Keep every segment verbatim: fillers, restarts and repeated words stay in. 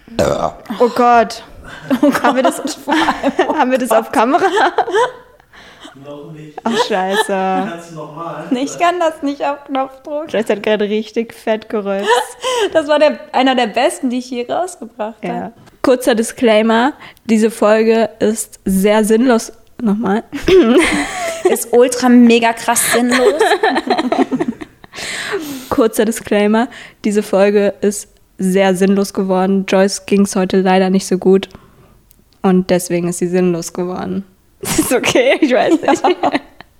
Oh Gott. Oh Gott. Haben wir das, haben wir das auf Kamera? Noch nicht. Ach, scheiße. Kannst du nochmal? Ich kann das nicht auf Knopfdruck. Scheiße hat gerade richtig fett gerülpst. Das war der, einer der besten, die ich hier rausgebracht habe. Ja. Kurzer Disclaimer, diese Folge ist sehr sinnlos. Nochmal. Ist ultra mega krass sinnlos. Kurzer Disclaimer, diese Folge ist sehr sinnlos geworden. Joyce ging es heute leider nicht so gut und deswegen ist sie sinnlos geworden. Das ist okay, ich weiß nicht. Ja.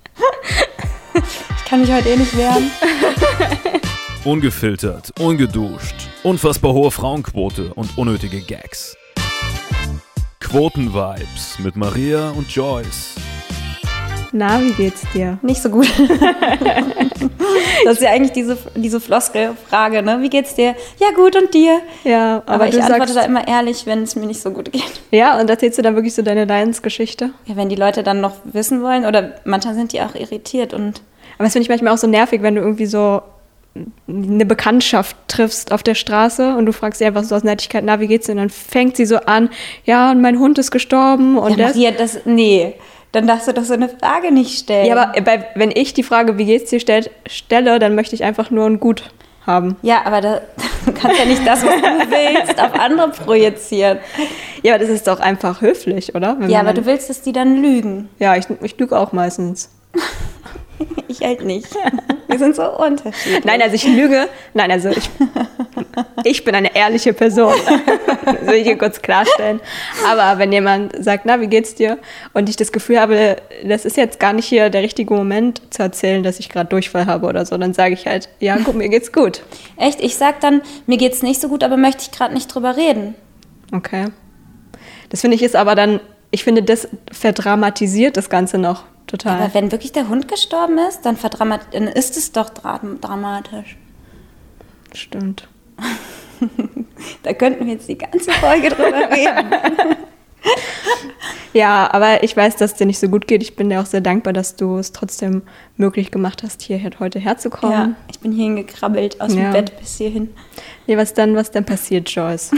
Ich kann mich heute eh nicht wehren. Ungefiltert, ungeduscht, unfassbar hohe Frauenquote und unnötige Gags. Quoten-Vibes mit Maria und Joyce. Na, wie geht's dir? Nicht so gut. Das ist ja eigentlich diese, diese Floskelfrage, ne? Wie geht's dir? Ja, gut, und dir? Ja, aber, aber ich du antworte sagst, da immer ehrlich, wenn es mir nicht so gut geht. Ja, und erzählst du dann wirklich so deine Leidensgeschichte? Ja, wenn die Leute dann noch wissen wollen, oder manchmal sind die auch irritiert und... Aber das finde ich manchmal auch so nervig, wenn du irgendwie so eine Bekanntschaft triffst auf der Straße und du fragst sie einfach so aus Nettigkeit, na, wie geht's dir? Und dann fängt sie so an, ja, und mein Hund ist gestorben und ja, das... Maria, das... Nee... Dann darfst du doch so eine Frage nicht stellen. Ja, aber bei, wenn ich die Frage, wie geht's dir, stell, stelle, dann möchte ich einfach nur ein Gut haben. Ja, aber da, du kannst ja nicht das, was du willst, auf andere projizieren. Ja, aber das ist doch einfach höflich, oder? Wenn ja, man aber dann, du willst, dass die dann lügen. Ja, ich, ich lüge auch meistens. Ich halt nicht. Wir sind so unterschiedlich. Nein, also ich lüge. Nein, also ich, ich bin eine ehrliche Person. Das will ich hier kurz klarstellen. Aber wenn jemand sagt, na, wie geht's dir? Und ich das Gefühl habe, das ist jetzt gar nicht hier der richtige Moment zu erzählen, dass ich gerade Durchfall habe oder so, dann sage ich halt, ja, guck, mir geht's gut. Echt? Ich sag dann, mir geht's nicht so gut, aber möchte ich gerade nicht drüber reden. Okay. Das finde ich ist aber dann, ich finde, das verdramatisiert das Ganze noch. Total. Aber wenn wirklich der Hund gestorben ist, dann, dann ist es doch dra- dramatisch. Stimmt. Da könnten wir jetzt die ganze Folge drüber reden. Ja, aber ich weiß, dass es dir nicht so gut geht. Ich bin dir auch sehr dankbar, dass du es trotzdem möglich gemacht hast, hier heute herzukommen. Ja, ich bin hierhin gekrabbelt, aus dem Ja. Bett bis hierhin. Nee, was dann, was dann passiert, Joyce?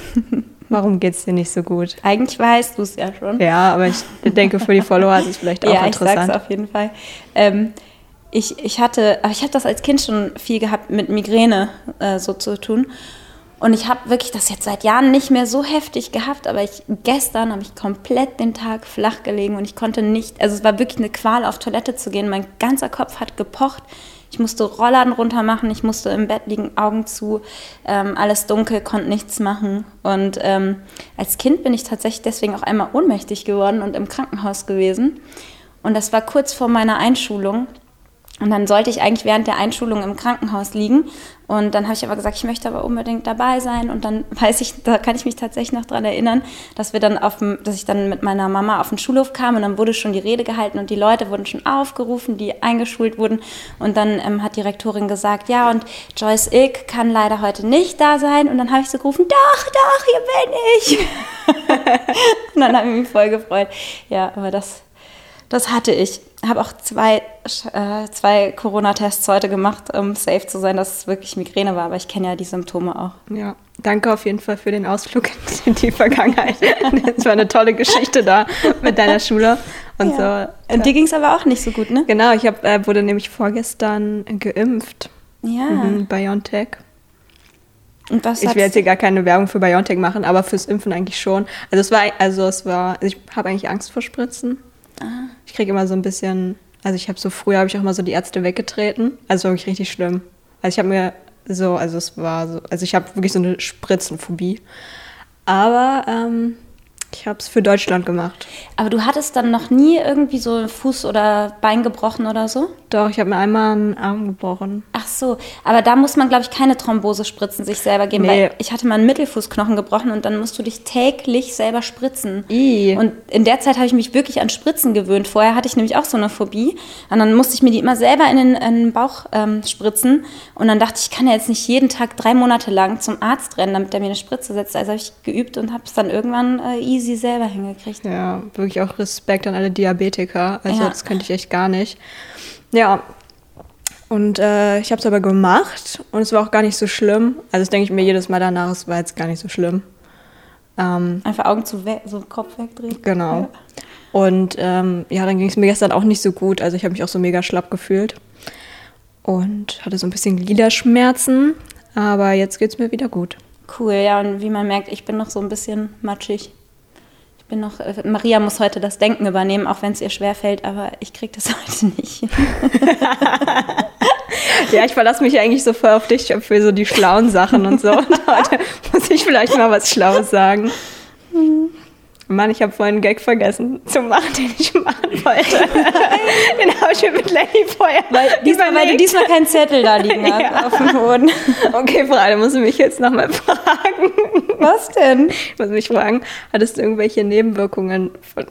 Warum geht's dir nicht so gut? Eigentlich weißt du es ja schon. Ja, aber ich denke, für die Follower ist es vielleicht auch ja, interessant. ich sag's auf jeden Fall. Ähm, ich, ich hatte, aber ich hatte das als Kind schon viel gehabt, mit Migräne äh, so zu tun. Und ich habe wirklich das jetzt seit Jahren nicht mehr so heftig gehabt, aber ich, gestern habe ich komplett den Tag flach gelegen und ich konnte nicht, also es war wirklich eine Qual, auf Toilette zu gehen. Mein ganzer Kopf hat gepocht. Ich musste Rollladen runter machen, ich musste im Bett liegen, Augen zu, ähm, alles dunkel, konnte nichts machen. Und ähm, als Kind bin ich tatsächlich deswegen auch einmal ohnmächtig geworden und im Krankenhaus gewesen. Und das war kurz vor meiner Einschulung. Und dann sollte ich eigentlich während der Einschulung im Krankenhaus liegen. Und dann habe ich aber gesagt, ich möchte aber unbedingt dabei sein. Und dann weiß ich, da kann ich mich tatsächlich noch dran erinnern, dass wir dann auf dem, dass ich dann mit meiner Mama auf den Schulhof kam und dann wurde schon die Rede gehalten und die Leute wurden schon aufgerufen, die eingeschult wurden. Und dann ähm, hat die Rektorin gesagt, ja, und Joyce Ilk kann leider heute nicht da sein. Und dann habe ich so gerufen, doch, doch, hier bin ich. Und dann habe ich mich voll gefreut. Ja, aber das, das hatte ich. Ich habe auch zwei, äh, zwei Corona-Tests heute gemacht, um safe zu sein, dass es wirklich Migräne war. Aber ich kenne ja die Symptome auch. Ja, danke auf jeden Fall für den Ausflug in die Vergangenheit. Das war eine tolle Geschichte da mit deiner Schule und ja. so. Und dir ging es aber auch nicht so gut, ne? Genau, ich hab, äh, wurde nämlich vorgestern geimpft. Ja. Mhm, BioNTech. Und was Ich will jetzt hier gar keine Werbung für BioNTech machen, aber fürs Impfen eigentlich schon. Also es war, also es war, also ich habe eigentlich Angst vor Spritzen. Aha. Ich kriege immer so ein bisschen, also ich habe so, früher habe ich auch immer so die Ärzte weggetreten. Also wirklich richtig schlimm. Also ich habe mir so, also es war so, also ich habe wirklich so eine Spritzenphobie. Aber ähm, ich habe es für Deutschland gemacht. Aber du hattest dann noch nie irgendwie so Fuß oder Bein gebrochen oder so? Doch, ich habe mir einmal einen Arm gebrochen. Ach so, aber da muss man, glaube ich, keine Thrombosespritzen sich selber geben, Nee. weil ich hatte mal einen Mittelfußknochen gebrochen und dann musst du dich täglich selber spritzen. I. Und in der Zeit habe ich mich wirklich an Spritzen gewöhnt. Vorher hatte ich nämlich auch so eine Phobie und dann musste ich mir die immer selber in den, in den Bauch ähm, spritzen und dann dachte ich, ich kann ja jetzt nicht jeden Tag drei Monate lang zum Arzt rennen, damit der mir eine Spritze setzt. Also habe ich geübt und habe es dann irgendwann äh, easy selber hingekriegt. Ja, wirklich auch Respekt an alle Diabetiker. Also Ja. das könnte ich echt gar nicht. Ja, und äh, ich habe es aber gemacht und es war auch gar nicht so schlimm. Also das denke ich mir jedes Mal danach, es war jetzt gar nicht so schlimm. Ähm, Einfach Augen zu weg, so Kopf wegdrehen. genau. Ja. Und ähm, ja, dann ging es mir gestern auch nicht so gut. Also ich habe mich auch so mega schlapp gefühlt. Und hatte so ein bisschen Gliederschmerzen. Aber jetzt geht es mir wieder gut. Cool, ja, und wie man merkt, ich bin noch so ein bisschen matschig. Ich bin noch, äh, Maria muss heute das Denken übernehmen, auch wenn es ihr schwerfällt, aber ich kriege das heute nicht. Ja, ich verlasse mich eigentlich so voll auf dich für so die schlauen Sachen und so. Und heute muss ich vielleicht mal was Schlaues sagen. Mann, ich habe vorhin einen Gag vergessen zu machen, den ich machen wollte. Den habe ich mir mit Lenny vorher Weil, diesmal, weil du diesmal keinen Zettel da liegen hast Ja. auf dem Boden. Okay, Frage, musst du mich jetzt nochmal fragen. Was denn? Ich muss mich fragen, hattest du irgendwelche Nebenwirkungen von,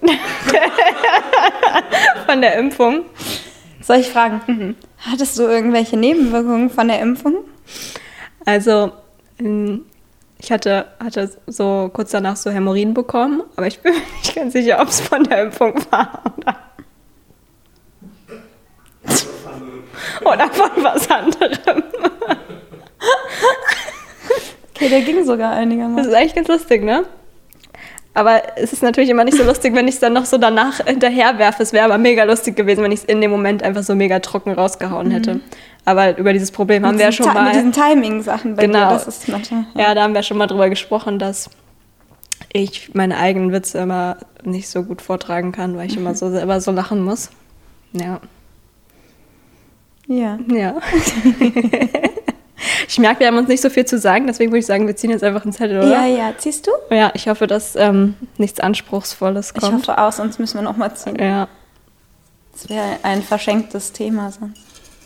von der Impfung? Soll ich fragen? Mhm. Hattest du irgendwelche Nebenwirkungen von der Impfung? Also, ähm, ich hatte, hatte so kurz danach so Hämorrhoiden bekommen, aber ich bin mir nicht ganz sicher, ob es von der Impfung war oder, oder von was anderem. Okay, der ging sogar Das einigermaßen. ist eigentlich ganz lustig, ne? Aber es ist natürlich immer nicht so lustig, wenn ich es dann noch so danach hinterher werfe. Es wäre aber mega lustig gewesen, wenn ich es in dem Moment einfach so mega trocken rausgehauen hätte. Aber über dieses Problem haben wir ja schon Ta- mal... Mit diesen Timing-Sachen bei Genau. dir, das ist manchmal... Ja, da haben wir schon mal drüber gesprochen, dass ich meine eigenen Witze immer nicht so gut vortragen kann, weil ich immer so selber so lachen muss. Ja. Ja. Ja. Ich merke, wir haben uns nicht so viel zu sagen, deswegen würde ich sagen, wir ziehen jetzt einfach einen Zettel, oder? Ja, ja. Ziehst du? Ja, ich hoffe, dass ähm, nichts Anspruchsvolles Ich kommt. hoffe auch, sonst müssen wir noch mal ziehen. Ja. Das wäre ein verschenktes Thema sonst.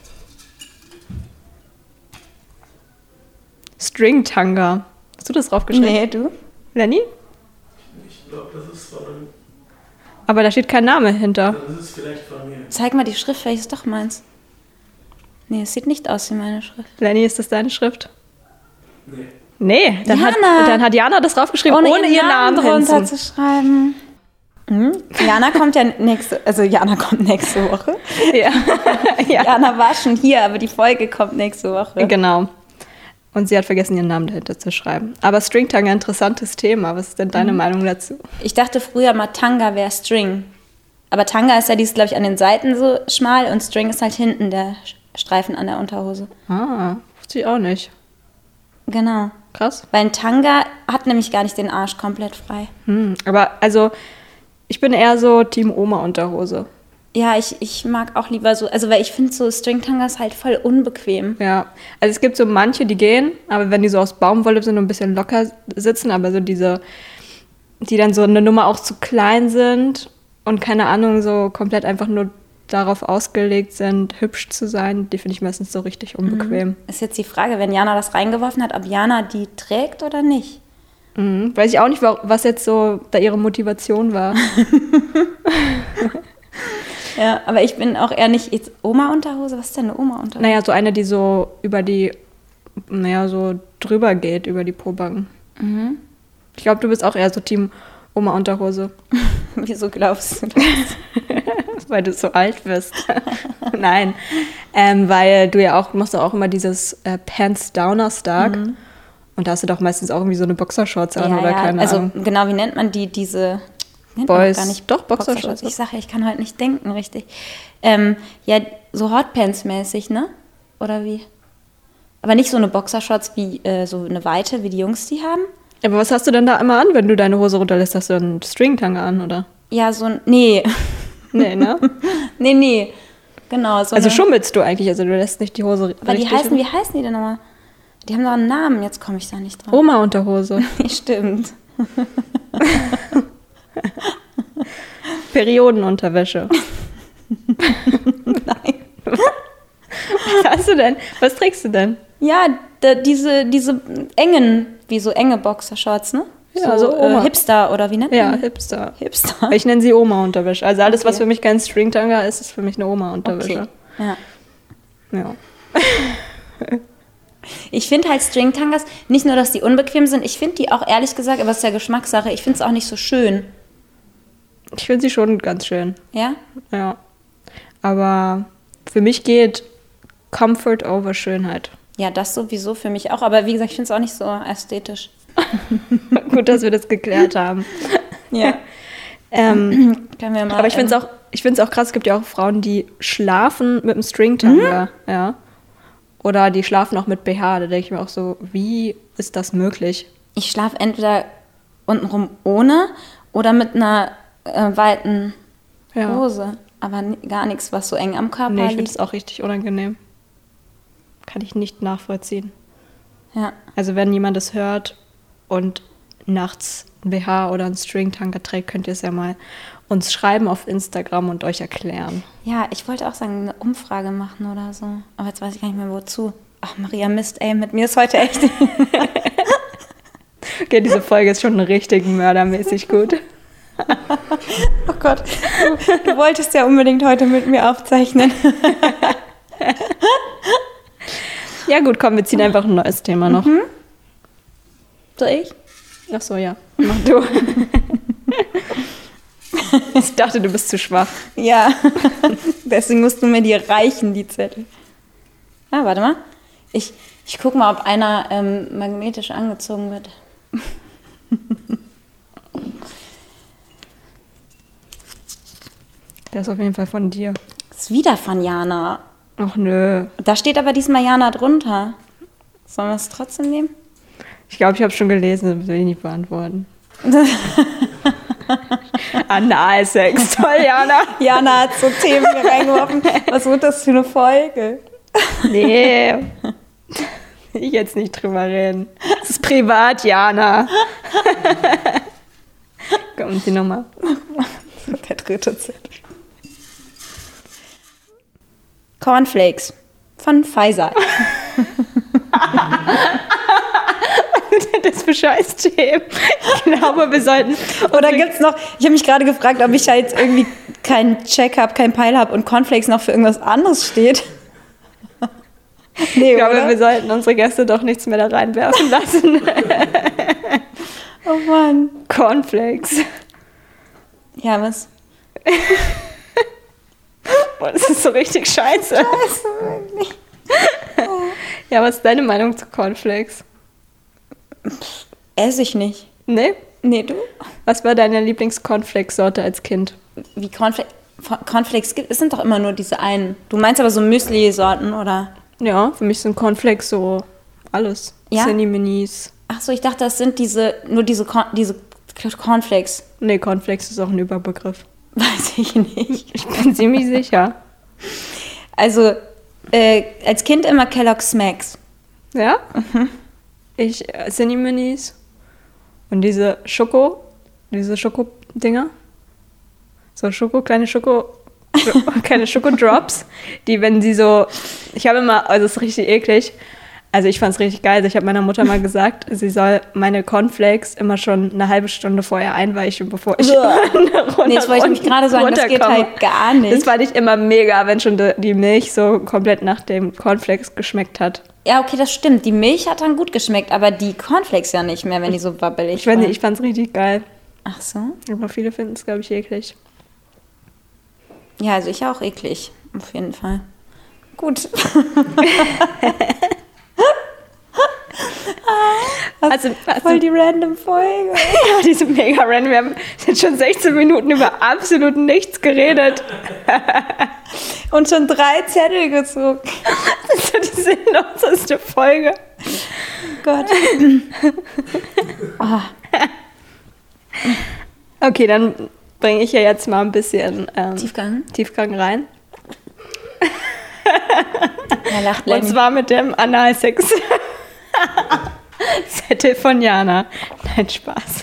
String-Tanga. Hast du das draufgeschrieben? Nee, du? Lenny? Ich glaube, das ist von, Aber da steht kein Name hinter. das ist vielleicht von mir. Zeig mal die Schrift, vielleicht ist doch meins. Nee, es sieht nicht aus wie meine Schrift. Lenny, ist das deine Schrift? Nee. Nee, dann, hat, Jana. dann hat Jana das draufgeschrieben, ohne, ihren Namen, drunter hinzu. zu schreiben. Hm? Jana kommt ja nächste, also Jana kommt nächste Woche. Ja. Ja. Jana war schon hier, aber die Folge kommt nächste Woche. Genau. Und sie hat vergessen, ihren Namen dahinter zu schreiben. Aber Stringtanga, interessantes Thema. Was ist denn deine Mhm. Meinung dazu? Ich dachte früher mal, Tanga wäre String. Aber Tanga ist ja dieses, glaube ich, an den Seiten so schmal und String ist halt hinten der Streifen an der Unterhose. Ah, wusste ich auch nicht. Genau. Krass. Weil ein Tanga hat nämlich gar nicht den Arsch komplett frei. Hm. Aber also, ich bin eher so Team Oma-Unterhose. Ja, ich, ich mag auch lieber so, also weil ich finde so Stringtangas halt voll unbequem. Ja, also es gibt so manche, die gehen, aber wenn die so aus Baumwolle sind und ein bisschen locker sitzen, aber so diese, die dann so eine Nummer auch zu klein sind und keine Ahnung, so komplett einfach nur darauf ausgelegt sind, hübsch zu sein, die finde ich meistens so richtig unbequem. Ist jetzt die Frage, wenn Jana das reingeworfen hat, ob Jana die trägt oder nicht. Mhm. Weiß ich auch nicht, wa- was jetzt so da ihre Motivation war. Ja, aber ich bin auch eher nicht jetzt Oma-Unterhose. Was ist denn eine Oma-Unterhose? Naja, so eine, die so über die, naja, so drüber geht, über die Pobacken. Mhm. Ich glaube, du bist auch eher so Team Oma-Unterhose. Wieso glaubst du das? Weil du so alt bist. Nein, ähm, weil du ja auch, machst du auch immer dieses äh, Pants Downer Stark. Mhm. Und da hast du doch meistens auch irgendwie so eine Boxershorts an Ja, oder ja, keine also Ahnung. genau, wie nennt man die, diese nennt man Boys. gar nicht Doch, Boxershorts. Ich sage ja, ich kann heute nicht denken, richtig. Ähm, ja, so Hotpants-mäßig, ne? Oder wie? Aber nicht so eine Boxershorts wie äh, so eine Weite, wie die Jungs die haben. Aber was hast du denn da immer an, wenn du deine Hose runterlässt? Hast du einen Stringtanga an, oder? Ja, so ein, nee, Nee, ne? nee, nee. Genau, so Also eine, schummelst du eigentlich, also du lässt nicht die Hose aber die richtig... heißen, wie heißen die denn nochmal? Die haben doch einen Namen, jetzt komme ich da nicht drauf. Oma-Unterhose. Nee, stimmt. Periodenunterwäsche. Nein. Was hast du denn? Was trägst du denn? Ja, da, diese, diese engen, wie so enge Boxershorts, ne? Ja, so so Oma. äh, Hipster oder wie nennt Ja, man? Hipster. Hipster. Ich nenne sie Oma-Unterwäsche. Also alles, was Okay. für mich kein Stringtanga ist, ist für mich eine Oma-Unterwäsche. Okay. Ja. Ja. Ich finde halt Stringtangas, nicht nur, dass die unbequem sind, ich finde die auch ehrlich gesagt, aber es ist ja Geschmackssache, ich finde es auch nicht so schön. Ich finde sie schon ganz schön. Ja? Ja. Aber für mich geht Comfort over Schönheit. Ja, das sowieso für mich auch, aber wie gesagt, ich finde es auch nicht so ästhetisch. Gut, dass wir das geklärt haben. Ja. Ähm, Können wir mal, aber ich finde es auch, ich find's auch krass, es gibt ja auch Frauen, die schlafen mit einem Stringtanga. Mhm. Ja. Oder die schlafen auch mit B H. Da denke ich mir auch so, wie ist das möglich? Ich schlafe entweder untenrum ohne oder mit einer äh, weiten Ja. Hose. Aber n- gar nichts, was so eng am Körper Nee, ich finde liegt. es auch richtig unangenehm. Kann ich nicht nachvollziehen. Ja. Also wenn jemand das hört und nachts ein B H oder ein Stringtanga trägt, könnt ihr es ja mal uns schreiben auf Instagram und euch erklären. ja, ich wollte auch sagen, eine Umfrage machen oder so. Aber jetzt weiß ich gar nicht mehr, wozu. Ach, Maria, Mist, ey, mit mir ist heute echt... Okay, diese Folge ist schon richtig mördermäßig gut. Oh Gott, du, du wolltest ja unbedingt heute mit mir aufzeichnen. Ja gut, komm, wir ziehen einfach ein neues Thema noch. Mhm. Soll ich? Ach so, ja. Mach du. Ich dachte, du bist zu schwach. Ja, deswegen musst du mir die reichen, die Zettel. Ah, warte mal. Ich, ich guck mal, ob einer ähm, magnetisch angezogen wird. Der ist auf jeden Fall von dir. Das ist wieder von Jana. Ach nö. Da steht aber diesmal Jana drunter. Sollen wir es trotzdem nehmen? Ich glaube, ich habe schon gelesen, das will ich nicht beantworten. Analsex. Toll, Jana. Jana hat so Themen hier reingeworfen. Was wird das für eine Folge? Nee. Will ich jetzt nicht drüber reden. Das ist privat, Jana. Komm, die Nummer. Der dritte Zettel. Cornflakes von Pfizer. Das für Scheiß-Themen. Ich glaube, wir sollten... Oder gibt's noch, ich habe mich gerade gefragt, ob ich da jetzt irgendwie keinen Check habe, keinen Peil habe und Cornflakes noch für irgendwas anderes steht. Nee, Ich glaube, oder? wir sollten unsere Gäste doch nichts mehr da reinwerfen lassen. Oh Mann. Cornflakes. Ja, was? Boah, das ist so richtig scheiße. Scheiße, wirklich. Ja, was ist deine Meinung zu Cornflakes? Esse ich nicht. Nee? Nee, du? Was war deine Lieblings-Cornflakes-Sorte als Kind? Wie Cornflakes, Cornflakes gibt, es sind doch immer nur diese einen. Du meinst aber so Müsli-Sorten, oder? Ja, für mich sind Cornflakes so alles. Ja? Cinni-Minis. Ach so, ich dachte, das sind diese, nur diese, Corn, diese Cornflakes. Nee, Cornflakes ist auch ein Überbegriff. Weiß ich nicht. Ich bin ziemlich sicher. Also, äh, als Kind immer Kellogg's Smacks. Ja? Ich, äh, Cinni-Minis und diese Schoko, diese Schoko-Dinger. So Schoko, kleine Schoko, kleine Schokodrops, die, wenn sie so, ich habe immer, also es ist richtig eklig, also ich fand es richtig geil, ich habe meiner Mutter mal gesagt, sie soll meine Cornflakes immer schon eine halbe Stunde vorher einweichen, bevor ich Uah. runter, Nee, das wollte ich nämlich gerade sagen, das geht runterkomme. halt gar nicht. Das fand ich immer mega, wenn schon die- die Milch so komplett nach dem Cornflakes geschmeckt hat. Ja, okay, das stimmt. Die Milch hat dann gut geschmeckt, aber die Cornflakes ja nicht mehr, wenn die so wabbelig Ich weiß waren. nicht, ich fand es richtig geil. Ach so? Aber viele finden es, glaube ich, eklig. Ja, also ich auch eklig. Auf jeden Fall. Gut. Also, also Voll die random Folge. ja, diese mega random. Wir haben jetzt schon sechzehn Minuten über absolut nichts geredet. Und schon drei Zettel gezogen. Das ist so die sinnloseste Folge. Oh Gott. Okay, dann bringe ich ja jetzt mal ein bisschen ähm, Tiefgang. Tiefgang rein. Er lacht Und Lenny. zwar mit dem Analsex. Zettel von Jana. Nein, Spaß.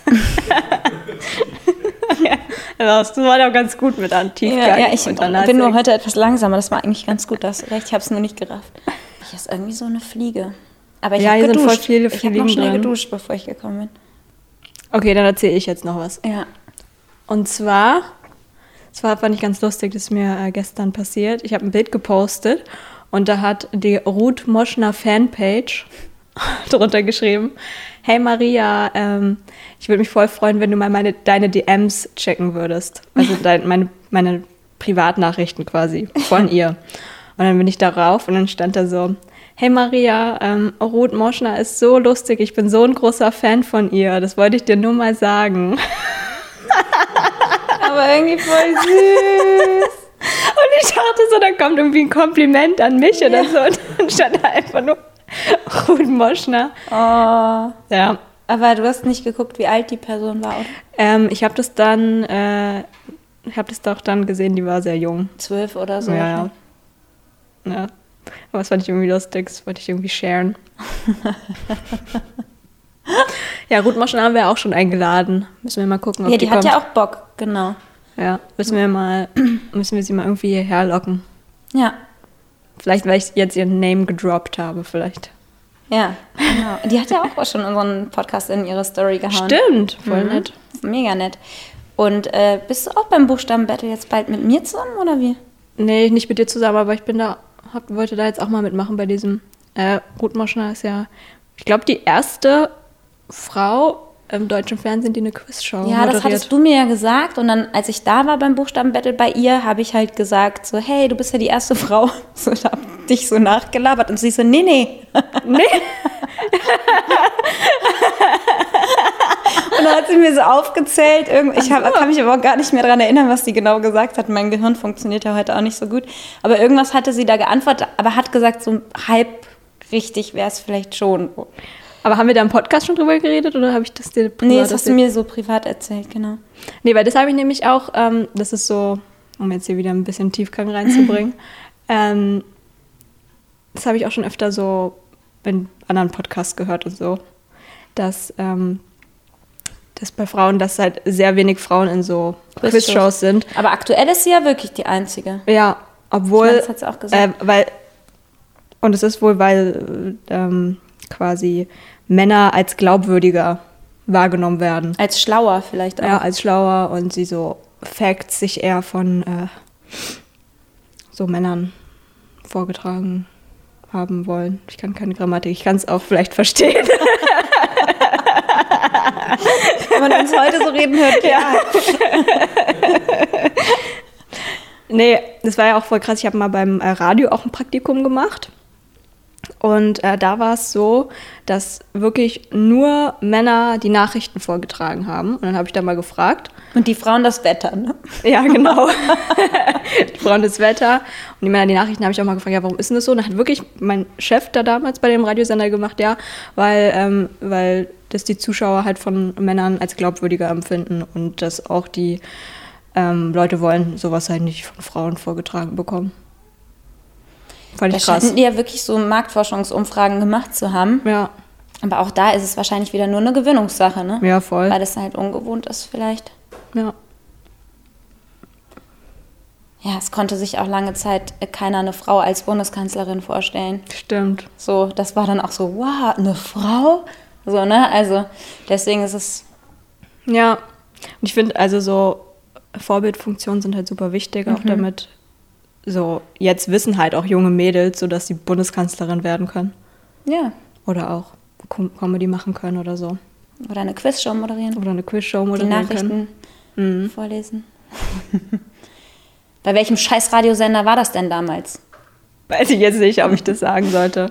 Ja, das war doch ganz gut mit an Tiefgang. Ja, ja, ich und bin Analsex. nur heute etwas langsamer. Das war eigentlich ganz gut. Das recht. Ich habe es nur nicht gerafft. Ich ist irgendwie so eine Fliege. Aber ich Ja, habe hier sind geduscht. voll viele ich habe noch Fliegen schnell drin. geduscht, bevor ich gekommen bin. Okay, dann erzähle ich jetzt noch was. Ja. Und zwar, das war, fand ich ganz lustig, das ist mir äh, gestern passiert. Ich habe ein Bild gepostet und da hat die Ruth Moschner Fanpage drunter geschrieben: Hey Maria, ähm, ich würde mich voll freuen, wenn du mal meine, deine D Ms checken würdest. Also dein, meine, meine Privatnachrichten quasi von ihr. Und dann bin ich darauf und dann stand da so: Hey Maria, ähm, Ruth Moschner ist so lustig, ich bin so ein großer Fan von ihr, das wollte ich dir nur mal sagen. Aber irgendwie voll süß. Und ich dachte so, da kommt irgendwie ein Kompliment an mich ja. oder so. Und dann stand da einfach nur Ruth Moschner. Oh. Ja. Aber du hast nicht geguckt, wie alt die Person war, oder? Ähm, ich habe das dann, äh, ich habe das doch dann gesehen, die war sehr jung. Zwölf oder so. Ja, ja. Ja. Aber das fand ich irgendwie lustig, das wollte ich irgendwie sharen. Ja, Ruth Moschner haben wir auch schon eingeladen. Müssen wir mal gucken, ob ja, die die hat kommt. ja auch Bock, genau. Ja, müssen wir mal, müssen wir sie mal irgendwie hierher locken. Ja. Vielleicht, weil ich jetzt ihren Name gedroppt habe, vielleicht. Ja, genau. Die hat ja auch schon unseren Podcast in ihre Story gehauen. Stimmt, voll Mhm. nett. Mega nett. Und äh, bist du auch beim Buchstaben-Battle jetzt bald mit mir zusammen, oder wie? Nee, nicht mit dir zusammen, aber ich bin da, hab, wollte da jetzt auch mal mitmachen bei diesem. Äh, Ruth Moschner ist ja, ich glaube, die erste Frau im deutschen Fernsehen, die eine Quizshow Ja, moderiert. das hattest du mir ja gesagt. Und dann, als ich da war beim Buchstaben-Battle bei ihr, habe ich halt gesagt so, hey, du bist ja die erste Frau. So, ich habe dich so nachgelabert. Und sie so, nee, nee. Nee. Und dann hat sie mir so aufgezählt. Irgend- Ich hab, kann mich aber auch gar nicht mehr daran erinnern, was sie genau gesagt hat. Mein Gehirn funktioniert ja heute auch nicht so gut. Aber irgendwas hatte sie da geantwortet, aber hat gesagt, so halb richtig wäre es vielleicht schon. Aber haben wir da im Podcast schon drüber geredet oder habe ich das dir privat Nee, das hast du erzählt? mir so privat erzählt, genau. Nee, weil das habe ich nämlich auch, ähm, das ist so, um jetzt hier wieder ein bisschen Tiefgang reinzubringen, ähm, das habe ich auch schon öfter so in anderen Podcasts gehört und so, dass, ähm, dass bei Frauen, dass halt sehr wenig Frauen in so Quizshows. Quizshows sind. Aber aktuell ist sie ja wirklich die Einzige. Ja, obwohl, Ich meine, das hat sie auch gesagt. äh, weil, und es ist wohl, weil ähm, quasi Männer als glaubwürdiger wahrgenommen werden. Als schlauer vielleicht auch. Ja, als schlauer und sie so Facts sich eher von äh, so Männern vorgetragen haben wollen. Ich kann keine Grammatik, ich kann es auch vielleicht verstehen. Wenn man uns heute so reden hört, ja. Nee, das war ja auch voll krass. Ich habe mal beim äh, Radio auch ein Praktikum gemacht. Und äh, da war es so, dass wirklich nur Männer die Nachrichten vorgetragen haben. Und dann habe ich da mal gefragt. Und die Frauen das Wetter, ne? Ja, genau. Die Frauen das Wetter. Und die Männer die Nachrichten, habe ich auch mal gefragt, ja, warum ist denn das so? Und dann hat wirklich mein Chef da damals bei dem Radiosender gemacht, ja, weil, ähm, weil das die Zuschauer halt von Männern als glaubwürdiger empfinden und dass auch die ähm, Leute wollen sowas halt nicht von Frauen vorgetragen bekommen. Fand Da ich krass. scheinen die ja wirklich so Marktforschungsumfragen gemacht zu haben. Ja, Aber auch da ist es wahrscheinlich wieder nur eine Gewöhnungssache, ne? ja, voll. Weil das halt ungewohnt ist vielleicht. Ja. Ja, es konnte sich auch lange Zeit keiner eine Frau als Bundeskanzlerin vorstellen. Stimmt. So, das war dann auch so, wow, eine Frau? So, ne? Also, deswegen ist es, Ja, und ich finde, also so Vorbildfunktionen sind halt super wichtig, auch damit so, jetzt wissen halt auch junge Mädels, so dass sie Bundeskanzlerin werden können. ja, Oder auch Com- Comedy machen können oder so. oder eine Quizshow moderieren, Oder eine Quizshow die moderieren können. Nachrichten Mhm. vorlesen. Bei welchem scheiß Radiosender war das denn damals? Weiß ich jetzt nicht, ob ich das sagen sollte.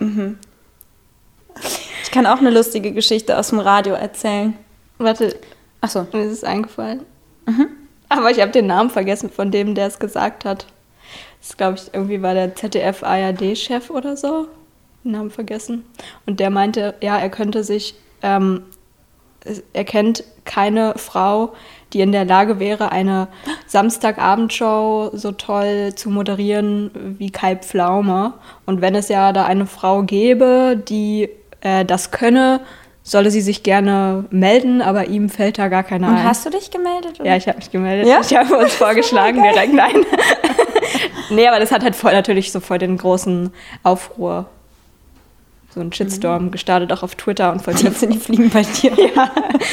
Ich kann auch eine lustige Geschichte aus dem Radio erzählen. Warte, Ach so. mir ist es eingefallen. Aber ich habe den Namen vergessen von dem, der es gesagt hat. Das glaube ich, irgendwie war der Z D F-A R D-Chef oder so. Den Namen vergessen. Und der meinte, ja, er könnte sich, ähm, er kennt keine Frau, die in der Lage wäre, eine Samstagabendshow so toll zu moderieren wie Kai Pflaume. Und wenn es ja da eine Frau gäbe, die äh, das könne, solle sie sich gerne melden, aber ihm fällt da gar keiner Und ein. hast du dich gemeldet? Oder? Ja, ich habe mich gemeldet. Ja? Ich habe uns vorgeschlagen, direkt, nein. Nee, aber das hat halt voll natürlich so voll den großen Aufruhr, so einen Shitstorm gestartet, auch auf Twitter und voll viele Die, die fliegen bei dir. Ja.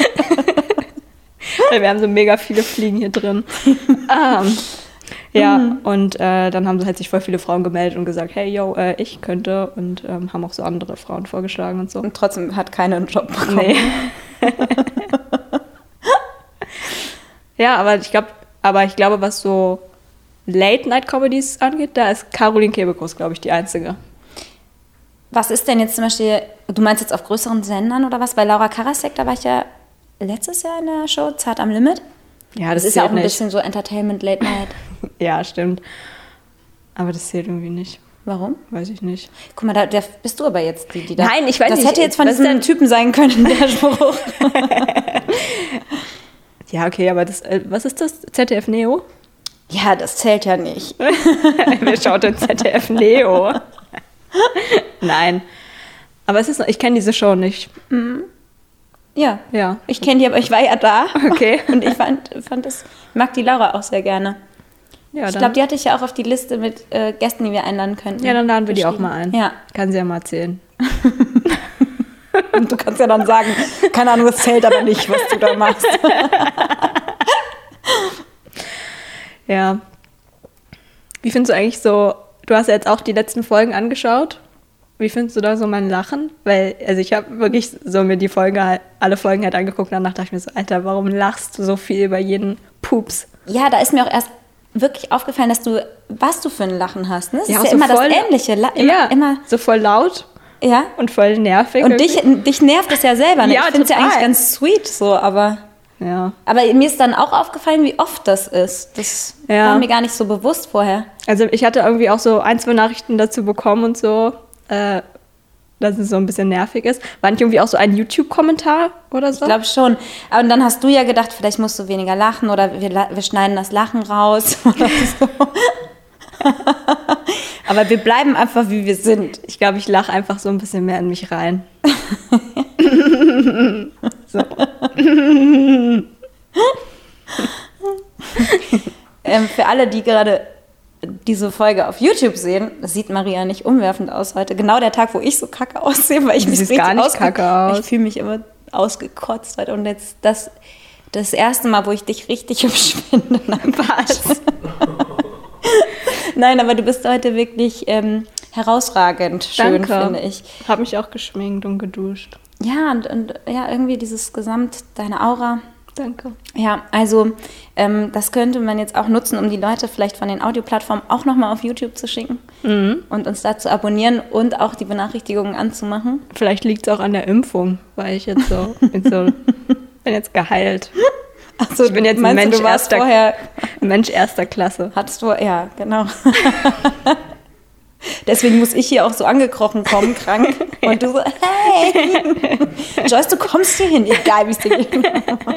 Weil wir haben so mega viele Fliegen hier drin. ähm, ja, Mhm. und äh, dann haben halt sich voll viele Frauen gemeldet und gesagt, hey, yo, äh, ich könnte. Und ähm, haben auch so andere Frauen vorgeschlagen und so. Und trotzdem hat keiner einen Job bekommen. Nee. Ja, aber ich glaube, aber ich glaube, was so Late-Night-Comedies angeht, da ist Caroline Kebekus, glaube ich, die Einzige. was ist denn jetzt zum Beispiel, du meinst jetzt auf größeren Sendern oder was? Bei Laura Karasek, da war ich ja letztes Jahr in der Show, Zart am Limit. Ja, das, Das ist ja auch ein nicht. bisschen so Entertainment Late Night. Ja, stimmt. Aber das zählt irgendwie nicht. Warum? Weiß ich nicht. Guck mal, da, da bist du aber jetzt die, die da... Nein, ich weiß das nicht. Das hätte jetzt von Was ist diesem denn- Typen sein können, der Spruch. Ja, okay, aber das, äh, was ist das? Z D F Neo? Ja, das zählt ja nicht. Wer schaut denn Z D F Neo? Nein. Aber es ist, ich kenne diese Show nicht. Ja, Ja. ich kenne die, aber ich war ja da. Okay. Und ich fand, fand das, mag die Laura auch sehr gerne. Ja, Ich dann, glaube, die hatte ich ja auch auf die Liste mit äh, Gästen, die wir einladen könnten. ja, dann laden wir die auch geschrieben. mal ein. Ja. Kann sie ja mal erzählen. Und du kannst ja dann sagen, keine Ahnung, das zählt aber nicht, was du da machst. Ja. Wie findest du eigentlich so, du hast ja jetzt auch die letzten Folgen angeschaut. Wie findest du da so mein Lachen? Weil, also ich habe wirklich so mir die Folge, halt- alle Folgen halt angeguckt und danach dachte ich mir so, Alter, warum lachst du so viel über jeden Pups? Ja, da ist mir auch erst wirklich aufgefallen, dass du, was du für ein Lachen hast. Ne? Das Ja, ist auch ja so immer voll- das Ähnliche. La immer, ja, immer, so voll laut ja. und voll nervig. Und dich, dich nervt es ja selber. Ne? Ja, ich finde es ja total. eigentlich ganz sweet so, aber... Ja. Aber mir ist dann auch aufgefallen, wie oft das ist. Das Ja. war mir gar nicht so bewusst vorher. Also ich hatte irgendwie auch so ein, zwei Nachrichten dazu bekommen und so, äh, dass es so ein bisschen nervig ist. War nicht irgendwie auch so ein YouTube-Kommentar oder so? Ich glaube schon. Aber dann hast du ja gedacht, vielleicht musst du weniger lachen oder wir, la- wir schneiden das Lachen raus oder so. Aber wir bleiben einfach, wie wir sind. Ich glaube, ich lache einfach so ein bisschen mehr in mich rein. so. Ähm, für alle, die gerade diese Folge auf YouTube sehen, sieht Maria nicht umwerfend aus heute. Genau der Tag, wo ich so kacke aussehe, weil ich Du mich siehst richtig gar nicht ausge- kacke aus. Ich fühle mich immer ausgekotzt heute. Und jetzt das, das erste Mal, wo ich dich richtig hübsch finde. Nein, was? Nein, aber du bist heute wirklich ähm, herausragend schön, Danke. finde ich. Habe mich auch geschminkt und geduscht. Ja, und, und ja, irgendwie dieses Gesamt, deine Aura. Danke. Ja, also ähm, das könnte man jetzt auch nutzen, um die Leute vielleicht von den Audioplattformen auch nochmal auf YouTube zu schicken und uns da zu abonnieren und auch die Benachrichtigungen anzumachen. Vielleicht liegt es auch an der Impfung, weil ich jetzt so, bin, so, bin jetzt geheilt. Also, Ich bin jetzt ein meinst du, Mensch du warst erster- vorher, Mensch erster Klasse. hattest du, ja, genau. Deswegen muss ich hier auch so angekrochen kommen, krank. Und du so, hey, Joyce, du kommst hier hin, egal wie es dir geht.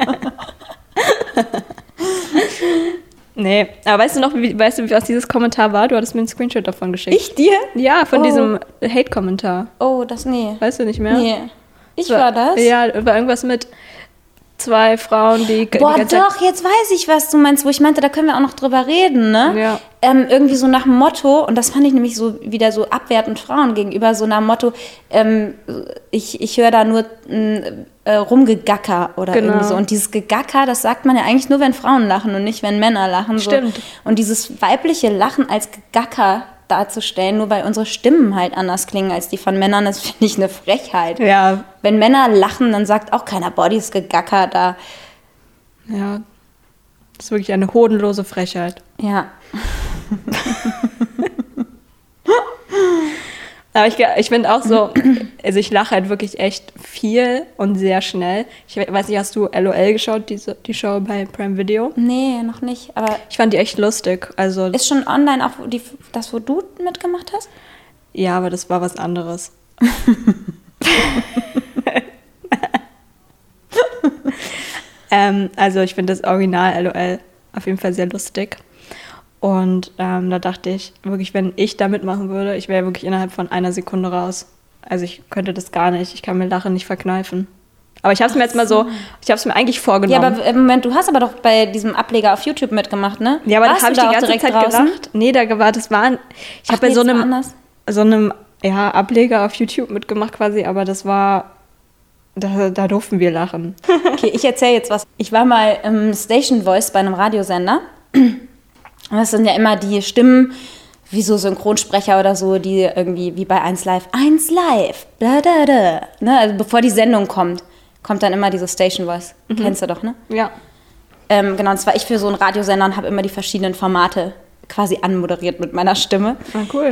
Nee, aber weißt du noch, wie, weißt du, was dieses Kommentar war? Du hattest mir einen Screenshot davon geschickt. Ich dir? Ja, von Oh. diesem Hate-Kommentar. Oh, das, nee. Weißt du nicht mehr? Nee. Ich war das? Ja, war irgendwas mit zwei Frauen, die... Boah, die ganze Zeit- doch, jetzt weiß ich, was du meinst, wo ich meinte, da können wir auch noch drüber reden, ne? Ja. Ähm, irgendwie so nach dem Motto, und das fand ich nämlich so wieder so abwertend Frauen gegenüber, so nach dem Motto, ähm, ich, ich höre da nur ähm, äh, Rumgegacker oder Genau. irgendwie so. Und dieses Gegacker, das sagt man ja eigentlich nur, wenn Frauen lachen und nicht, wenn Männer lachen. So. Stimmt. Und dieses weibliche Lachen als Gegacker darzustellen, nur weil unsere Stimmen halt anders klingen als die von Männern, das finde ich eine Frechheit. Ja, Wenn Männer lachen, dann sagt auch keiner, boah, dieses Gegacker da. ja. Das ist wirklich eine hodenlose Frechheit. Ja. Aber ich, ich finde auch so, also ich lache halt wirklich echt viel und sehr schnell. Ich weiß nicht, hast du L O L geschaut, diese, die Show bei Prime Video? Nee, noch nicht. Aber Ich fand die echt lustig. Also, ist schon online auch die, das, wo du mitgemacht hast? ja, aber das war was anderes. ähm, also ich finde das Original L O L auf jeden Fall sehr lustig. Und ähm, da dachte ich, wirklich, wenn ich da mitmachen würde, ich wäre wirklich innerhalb von einer Sekunde raus. Also ich könnte das gar nicht. Ich kann mir Lachen nicht verkneifen. Aber ich habe es mir jetzt mal so, ich habe es mir eigentlich Ja, vorgenommen. aber äh, Moment, du hast aber doch bei diesem Ableger auf YouTube mitgemacht, ne? Ja, aber da Warst habe du ich die auch ganze direkt Zeit draußen? gelacht. Nee, da war, das war, ein- ich Ach habe bei nee, so das war einem, anders. so einem ja, Ableger auf YouTube mitgemacht quasi, aber das war, da, da durften wir lachen. Okay, ich erzähle jetzt was. Ich war mal im Station Voice bei einem Radiosender. Und das sind ja immer die Stimmen, wie so Synchronsprecher oder so, die irgendwie wie bei eins Live, eins Live, da, da, da. Ne? Also bevor die Sendung kommt, kommt dann immer diese Station Voice. Kennst du doch, ne? Ja. Ähm, genau, und zwar ich für so einen Radiosender und habe immer die verschiedenen Formate quasi anmoderiert mit meiner Stimme. Ah, cool.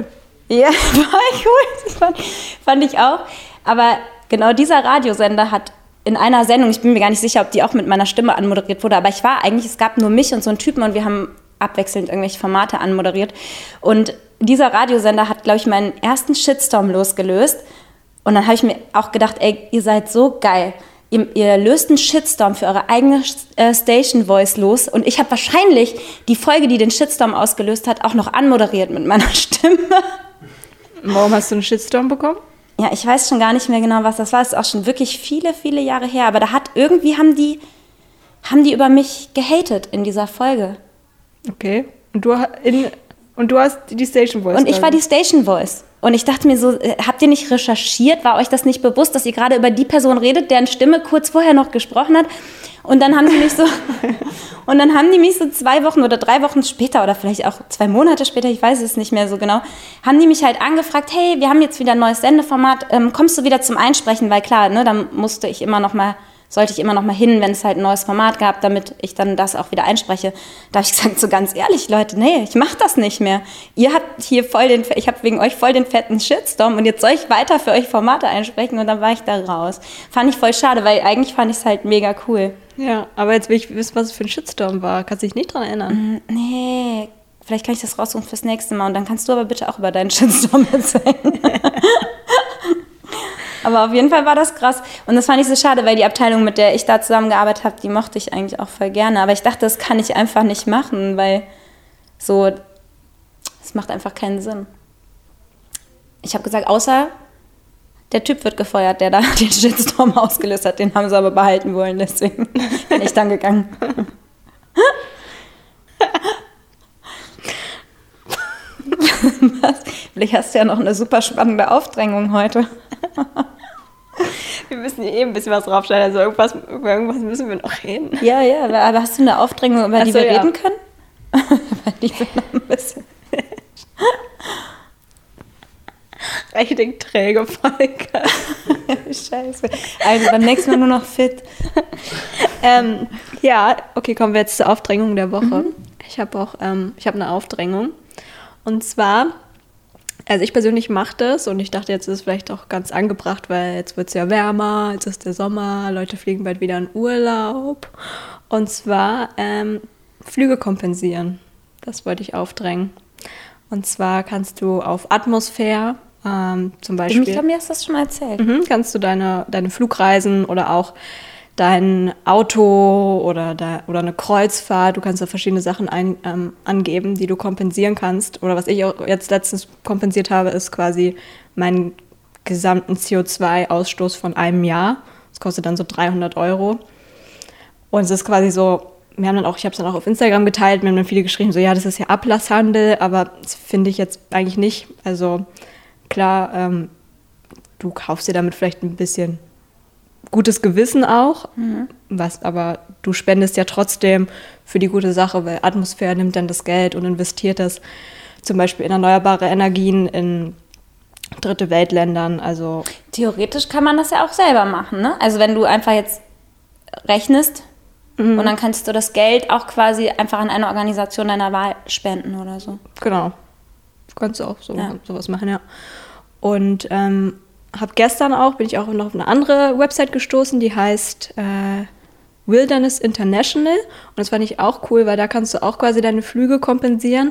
Ja, war cool. Das fand, fand ich auch. Aber genau dieser Radiosender hat in einer Sendung, ich bin mir gar nicht sicher, ob die auch mit meiner Stimme anmoderiert wurde, aber ich war eigentlich, es gab nur mich und so einen Typen und wir haben abwechselnd irgendwelche Formate anmoderiert. Und dieser Radiosender hat, glaube ich, meinen ersten Shitstorm losgelöst. Und dann habe ich mir auch gedacht, ey, ihr seid so geil. Ihr, ihr löst einen Shitstorm für eure eigene äh, Station Voice los. Und ich habe wahrscheinlich die Folge, die den Shitstorm ausgelöst hat, auch noch anmoderiert mit meiner Stimme. Warum hast du einen Shitstorm bekommen? Ja, ich weiß schon gar nicht mehr genau, was das war. Es ist auch schon wirklich viele, viele Jahre her. Aber da hat irgendwie haben die, haben die über mich gehatet in dieser Folge. Okay. Und du, in, und du hast die Station Voice. Und ich war die Station Voice. Und ich dachte mir so, äh, habt ihr nicht recherchiert? War euch das nicht bewusst, dass ihr gerade über die Person redet, deren Stimme kurz vorher noch gesprochen hat? Und dann haben die mich so, und dann haben die mich so zwei Wochen oder drei Wochen später oder vielleicht auch zwei Monate später, ich weiß es nicht mehr so genau, haben die mich halt angefragt, hey, wir haben jetzt wieder ein neues Sendeformat, ähm, kommst du wieder zum Einsprechen? Weil klar, ne, dann musste ich immer noch mal, sollte ich immer noch mal hin, wenn es halt ein neues Format gab, damit ich dann das auch wieder einspreche. Da habe ich gesagt, so ganz ehrlich, Leute, nee, ich mache das nicht mehr. Ihr habt hier voll den, ich habe wegen euch voll den fetten Shitstorm und jetzt soll ich weiter für euch Formate einsprechen und dann war ich da raus. Fand ich voll schade, weil eigentlich fand ich es halt mega cool. Ja, aber jetzt will ich wissen, was es für ein Shitstorm war. Kannst du dich nicht dran erinnern? Nee, vielleicht kann ich das raussuchen fürs nächste Mal und dann kannst du aber bitte auch über deinen Shitstorm erzählen. Aber auf jeden Fall war das krass. Und das fand ich so schade, weil die Abteilung, mit der ich da zusammengearbeitet habe, die mochte ich eigentlich auch voll gerne. Aber ich dachte, das kann ich einfach nicht machen, weil so, es macht einfach keinen Sinn. Ich habe gesagt, außer der Typ wird gefeuert, der da den Shitstorm ausgelöst hat. Den haben sie aber behalten wollen, deswegen bin ich dann gegangen. Was? Vielleicht hast du ja noch eine super spannende Aufdrängung heute. Wir müssen hier eben ein bisschen was draufstellen, also irgendwas, über irgendwas müssen wir noch reden. Ja, ja, aber hast du eine Aufdrängung, über die Ach so, wir ja. reden können? Über die wir noch ein bisschen... Richtig träge Folge. Scheiße. Also beim nächsten Mal nur noch fit. ähm, ja, okay, kommen wir jetzt zur Aufdrängung der Woche. Mhm. Ich habe auch, ähm, ich habe eine Aufdrängung. Und zwar, also ich persönlich mache das und ich dachte, jetzt ist es vielleicht auch ganz angebracht, weil jetzt wird es ja wärmer, jetzt ist der Sommer, Leute fliegen bald wieder in Urlaub. Und zwar ähm, Flüge kompensieren. Das wollte ich aufdrängen. Und zwar kannst du auf Atmosphäre ähm, zum Beispiel... Ich glaube, mir hast du das schon mal erzählt. Mhm, kannst du deine, deine Flugreisen oder auch dein Auto oder, da, oder eine Kreuzfahrt, du kannst da verschiedene Sachen ein, ähm, angeben, die du kompensieren kannst. Oder was ich auch jetzt letztens kompensiert habe, ist quasi meinen gesamten C O zwei Ausstoß von einem Jahr. Das kostet dann so dreihundert Euro. Und es ist quasi so, wir haben dann auch, ich habe es dann auch auf Instagram geteilt, mir haben dann viele geschrieben, so ja, das ist ja Ablasshandel, aber das finde ich jetzt eigentlich nicht. Also klar, ähm, du kaufst dir damit vielleicht ein bisschen gutes Gewissen auch, mhm. was, aber du spendest ja trotzdem für die gute Sache, weil Atmosphäre nimmt dann das Geld und investiert das zum Beispiel in erneuerbare Energien in dritte Weltländern. Also theoretisch kann man das ja auch selber machen, ne? Also wenn du einfach jetzt rechnest mhm. und dann kannst du das Geld auch quasi einfach an eine Organisation deiner Wahl spenden oder so. Genau, kannst du auch so, ja. sowas machen, ja. Und ähm, habe gestern auch, bin ich auch noch auf eine andere Website gestoßen, die heißt äh, Wilderness International. Und das fand ich auch cool, weil da kannst du auch quasi deine Flüge kompensieren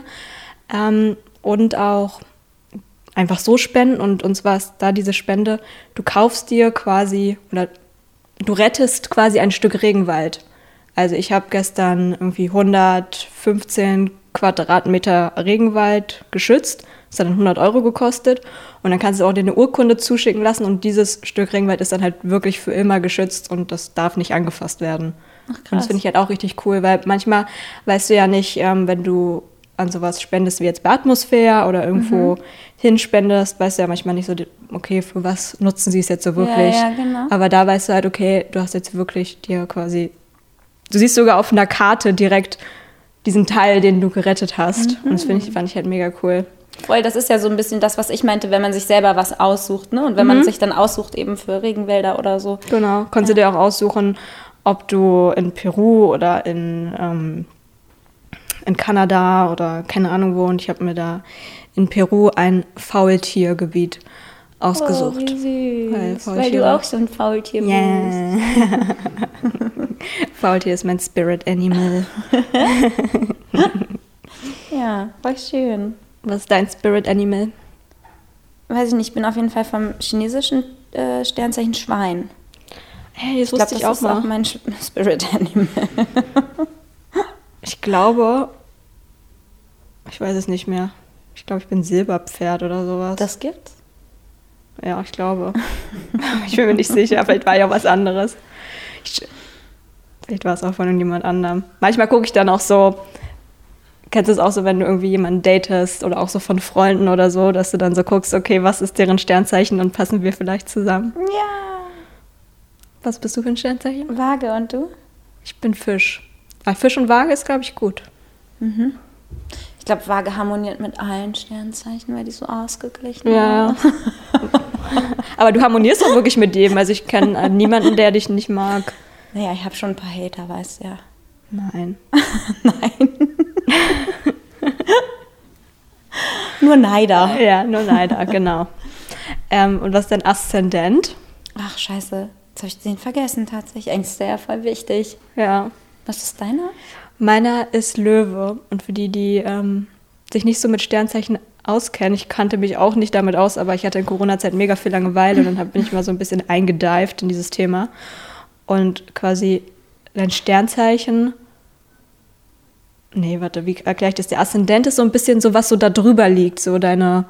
ähm, und auch einfach so spenden. Und uns war es da diese Spende, du kaufst dir quasi oder du rettest quasi ein Stück Regenwald. Also ich habe gestern irgendwie hundertfünfzehn Quadratmeter Regenwald geschützt. Das hat dann hundert Euro gekostet. Und dann kannst du auch dir eine Urkunde zuschicken lassen. Und dieses Stück Regenwald ist dann halt wirklich für immer geschützt und das darf nicht angefasst werden. Ach, krass. Und das finde ich halt auch richtig cool, weil manchmal weißt du ja nicht, ähm, wenn du an sowas spendest wie jetzt bei Atmosphäre oder irgendwo mhm. hinspendest, weißt du ja manchmal nicht so, okay, für was nutzen sie es jetzt so wirklich. Ja, ja, genau. Aber da weißt du halt, okay, du hast jetzt wirklich dir quasi, du siehst sogar auf einer Karte direkt diesen Teil, den du gerettet hast. Mhm. Und das finde ich, fand ich halt mega cool. Voll, das ist ja so ein bisschen das, was ich meinte, wenn man sich selber was aussucht, ne? Und wenn mhm. man sich dann aussucht eben für Regenwälder oder so. Genau, kannst ja. du dir auch aussuchen, ob du in Peru oder in, ähm, in Kanada oder keine Ahnung wo und ich habe mir da in Peru ein Faultiergebiet ausgesucht. Oh, wie süß. Weil Weil, Faultiere- du auch so ein Faultier bist. Yeah. Faultier ist mein Spirit Animal. Ja, voll schön. Was ist dein Spirit Animal? Weiß ich nicht, ich bin auf jeden Fall vom chinesischen äh, Sternzeichen Schwein. Hey, das Ich glaube, wusste das ich auch ist mal. auch mein Sch- Spirit Animal. Ich glaube, ich weiß es nicht mehr. Ich glaube, ich bin Silberpferd oder sowas. Das gibt's? Ja, ich glaube. Ich bin mir nicht sicher, vielleicht war ja was anderes. Ich, vielleicht war es auch von irgendjemand anderem. Manchmal gucke ich dann auch so, kennst du es auch so, wenn du irgendwie jemanden datest oder auch so von Freunden oder so, dass du dann so guckst, okay, was ist deren Sternzeichen und passen wir vielleicht zusammen? Ja. Was bist du für ein Sternzeichen? Waage und du? Ich bin Fisch. Aber Fisch und Waage ist, glaube ich, gut. Ich glaube, Waage harmoniert mit allen Sternzeichen, weil die so ausgeglichen Ja. sind. Aber du harmonierst doch wirklich mit jedem. Also ich kenne äh, niemanden, der dich nicht mag. Naja, ich habe schon ein paar Hater, weißt du ja. Nein. Nur Neider. Ja, nur leider, genau. Ähm, und was ist dein Aszendent? Ach, scheiße. Jetzt habe ich den vergessen tatsächlich. Eigentlich ist der ja voll wichtig. Ja. Was ist deiner? Meiner ist Löwe. Und für die, die ähm, sich nicht so mit Sternzeichen auskennen, ich kannte mich auch nicht damit aus, aber ich hatte in Corona-Zeit mega viel Langeweile und dann hab- bin ich mal so ein bisschen eingedived in dieses Thema. Und quasi dein Sternzeichen, nee, warte, wie erkläre ich das? Der Aszendent ist so ein bisschen so, was so da drüber liegt, so deine,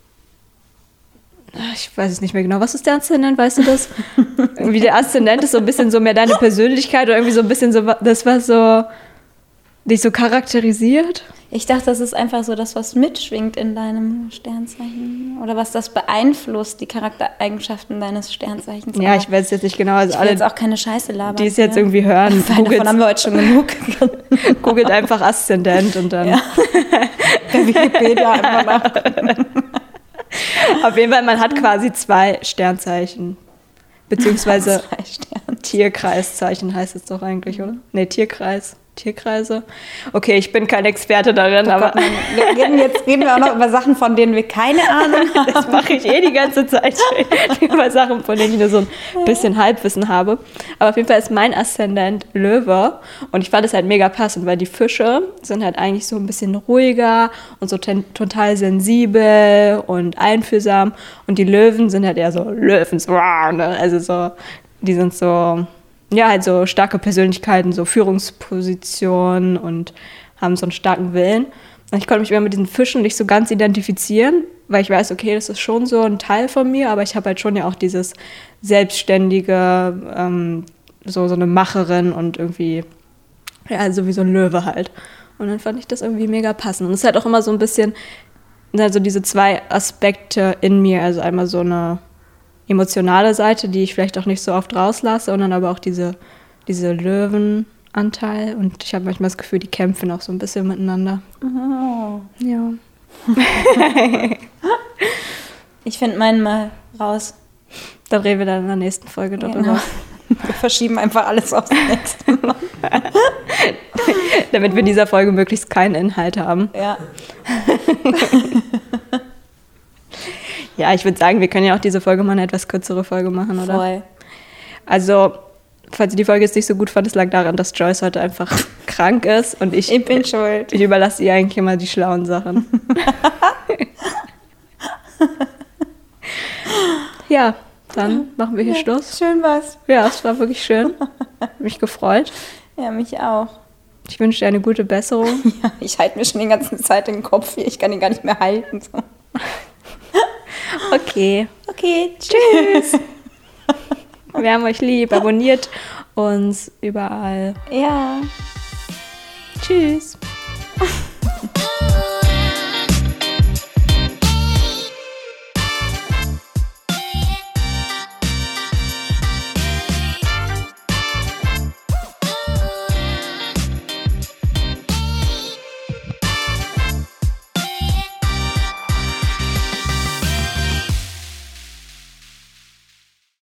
Ach, ich weiß es nicht mehr genau. Was ist der Aszendent, weißt du das? Irgendwie der Aszendent ist so ein bisschen so mehr deine Persönlichkeit oder irgendwie so ein bisschen so das, was so dich so charakterisiert. Ich dachte, das ist einfach so das, was mitschwingt in deinem Sternzeichen. Oder was das beeinflusst, die Charaktereigenschaften deines Sternzeichens. Ja, Aber ich weiß jetzt nicht genau. Also ich will alle, jetzt auch keine Scheiße labern. die es jetzt ja. irgendwie hören, Weil davon googelt, haben wir heute schon genug. googelt einfach Aszendent und dann. Ja. Bei Wikipedia einfach nach. Auf jeden Fall, man hat quasi zwei Sternzeichen. Beziehungsweise Zwei Sterne. Tierkreiszeichen heißt es doch eigentlich, oder? Nee, Tierkreis. Tierkreise. Okay, ich bin kein Experte darin, Oh aber Gott, nein. Wir reden jetzt reden wir auch noch über Sachen, von denen wir keine Ahnung haben. das mache ich eh die ganze Zeit. Über Sachen, von denen ich nur so ein bisschen Halbwissen habe. Aber auf jeden Fall ist mein Aszendent Löwe. Und ich fand es halt mega passend, weil die Fische sind halt eigentlich so ein bisschen ruhiger und so ten- total sensibel und einfühlsam. Und die Löwen sind halt eher so Löwens. Also so, die sind so, ja, halt so starke Persönlichkeiten, so Führungspositionen und haben so einen starken Willen. Und ich konnte mich immer mit diesen Fischen nicht so ganz identifizieren, weil ich weiß, okay, das ist schon so ein Teil von mir, aber ich habe halt schon ja auch dieses selbstständige, ähm, so, so eine Macherin und irgendwie, ja, so wie so ein Löwe halt. Und dann fand ich das irgendwie mega passend. Und es ist halt auch immer so ein bisschen, also diese zwei Aspekte in mir, also einmal so eine emotionale Seite, die ich vielleicht auch nicht so oft rauslasse, und dann aber auch diese, diese Löwenanteil. Und ich habe manchmal das Gefühl, die kämpfen auch so ein bisschen miteinander. Oh. Ja. Ich finde meinen mal raus. Dann reden wir dann in der nächsten Folge darüber. Genau. Wir verschieben einfach alles aufs nächste Mal. Damit wir in dieser Folge möglichst keinen Inhalt haben. Ja. Ja, ich würde sagen, wir können ja auch diese Folge mal eine etwas kürzere Folge machen, oder? Voll. Also, falls ihr die Folge jetzt nicht so gut fand, es lag daran, dass Joyce heute einfach krank ist und ich, Ich bin schuld. ich überlasse ihr eigentlich immer die schlauen Sachen. Ja, dann machen wir hier Schluss. Schön war's. Ja, es war wirklich schön. Hab mich gefreut. Ja, mich auch. Ich wünsche dir eine gute Besserung. Ja, ich halte mir schon die ganze Zeit den Kopf hier. Ich kann ihn gar nicht mehr halten. So. Okay. Okay, tschüss. Wir haben euch lieb. Abonniert uns überall. Ja. Tschüss.